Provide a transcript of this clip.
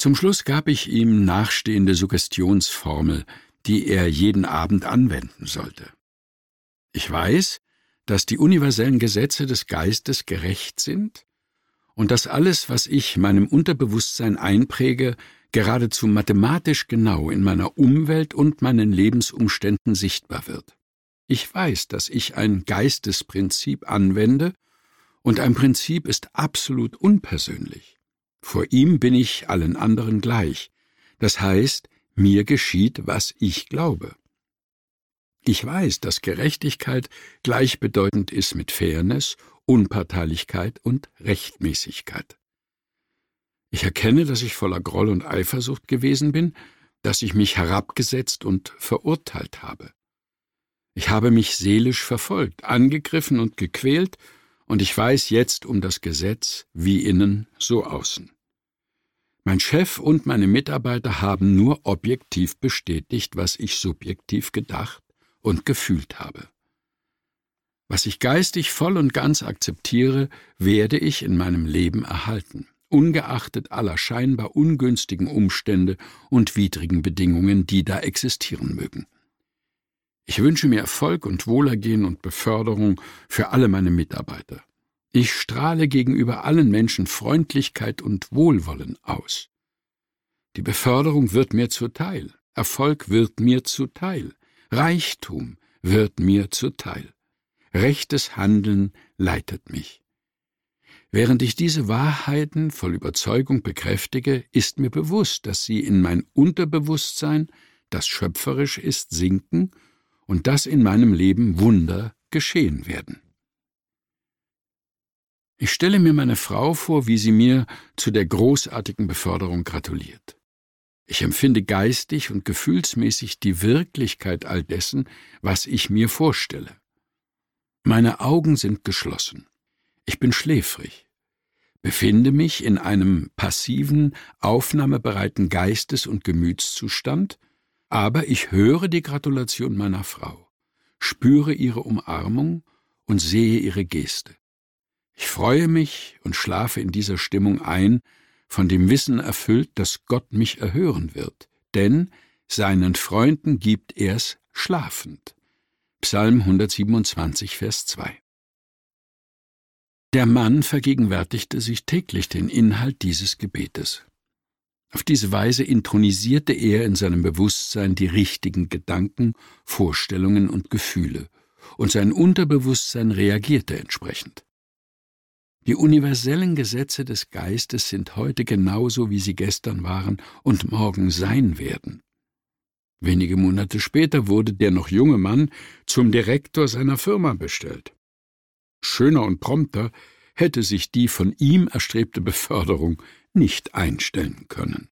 Zum Schluss gab ich ihm nachstehende Suggestionsformel, die er jeden Abend anwenden sollte. Ich weiß, dass die universellen Gesetze des Geistes gerecht sind und dass alles, was ich meinem Unterbewusstsein einpräge, geradezu mathematisch genau in meiner Umwelt und meinen Lebensumständen sichtbar wird. Ich weiß, dass ich ein Geistesprinzip anwende, und ein Prinzip ist absolut unpersönlich. Vor ihm bin ich allen anderen gleich. Das heißt, mir geschieht, was ich glaube. Ich weiß, dass Gerechtigkeit gleichbedeutend ist mit Fairness, Unparteilichkeit und Rechtmäßigkeit. Ich erkenne, dass ich voller Groll und Eifersucht gewesen bin, dass ich mich herabgesetzt und verurteilt habe. Ich habe mich seelisch verfolgt, angegriffen und gequält, und ich weiß jetzt um das Gesetz wie innen, so außen. Mein Chef und meine Mitarbeiter haben nur objektiv bestätigt, was ich subjektiv gedacht und gefühlt habe. Was ich geistig voll und ganz akzeptiere, werde ich in meinem Leben erhalten, ungeachtet aller scheinbar ungünstigen Umstände und widrigen Bedingungen, die da existieren mögen. Ich wünsche mir Erfolg und Wohlergehen und Beförderung für alle meine Mitarbeiter. Ich strahle gegenüber allen Menschen Freundlichkeit und Wohlwollen aus. Die Beförderung wird mir zuteil, Erfolg wird mir zuteil, Reichtum wird mir zuteil. Rechtes Handeln leitet mich. Während ich diese Wahrheiten voll Überzeugung bekräftige, ist mir bewusst, dass sie in mein Unterbewusstsein, das schöpferisch ist, sinken und dass in meinem Leben Wunder geschehen werden. Ich stelle mir meine Frau vor, wie sie mir zu der großartigen Beförderung gratuliert. Ich empfinde geistig und gefühlsmäßig die Wirklichkeit all dessen, was ich mir vorstelle. Meine Augen sind geschlossen. Ich bin schläfrig, befinde mich in einem passiven, aufnahmebereiten Geistes- und Gemütszustand, aber ich höre die Gratulation meiner Frau, spüre ihre Umarmung und sehe ihre Geste. Ich freue mich und schlafe in dieser Stimmung ein, von dem Wissen erfüllt, dass Gott mich erhören wird, denn seinen Freunden gibt er's schlafend. Psalm 127, Vers 2. Der Mann vergegenwärtigte sich täglich den Inhalt dieses Gebetes. Auf diese Weise intronisierte er in seinem Bewusstsein die richtigen Gedanken, Vorstellungen und Gefühle, und sein Unterbewusstsein reagierte entsprechend. Die universellen Gesetze des Geistes sind heute genauso, wie sie gestern waren und morgen sein werden. Wenige Monate später wurde der noch junge Mann zum Direktor seiner Firma bestellt. Schöner und prompter hätte sich die von ihm erstrebte Beförderung nicht einstellen können.